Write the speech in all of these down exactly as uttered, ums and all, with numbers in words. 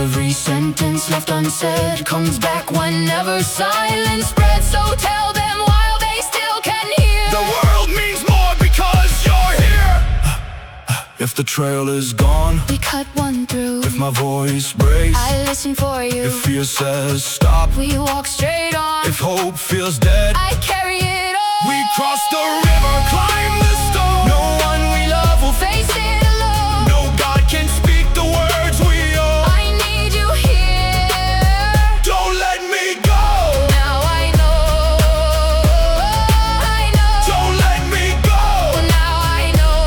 Every sentence left unsaid comes back whenever silence spreads. So tell them while they still can hear. The world means more because you're here. If the trail is gone, we cut one through. If my voice breaks, I listen for you. If fear says stop, we walk straight on. If hope feels dead, I carry it on. We cross the river, climb the stone. No one we love will face it alone. No God can speak the words we owe. I need you here. Don't let me go. Now I know, I know. Don't let me go. Now I know.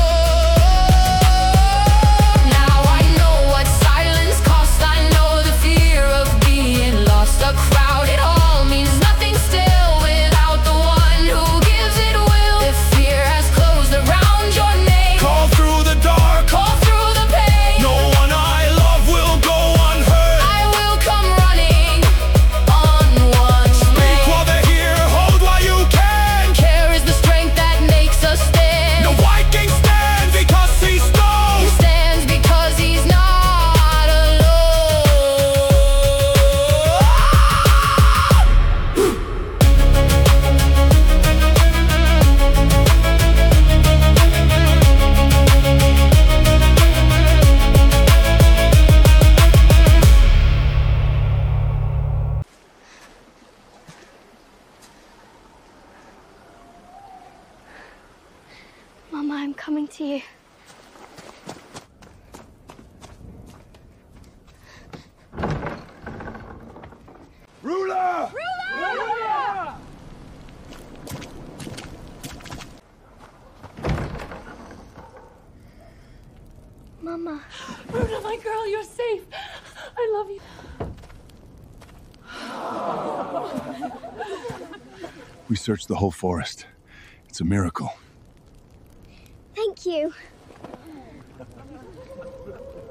Now I know what silence costs. I know the fear of being lost. A crowd, it all means nothing still without the one who gives it will. If fear has closed around your name, Call through the dark, call through the pain. No one I love will go unheard. I will come running on one Speak leg. while they're here, hold while you can. Care is the strength that makes us stand. No Viking stands because he's He strong. stands because he's not alone. Mama, I'm coming to you. Ruler! Mama. Runa, my girl, you're safe. I love you. We searched the whole forest. It's a miracle. Thank you.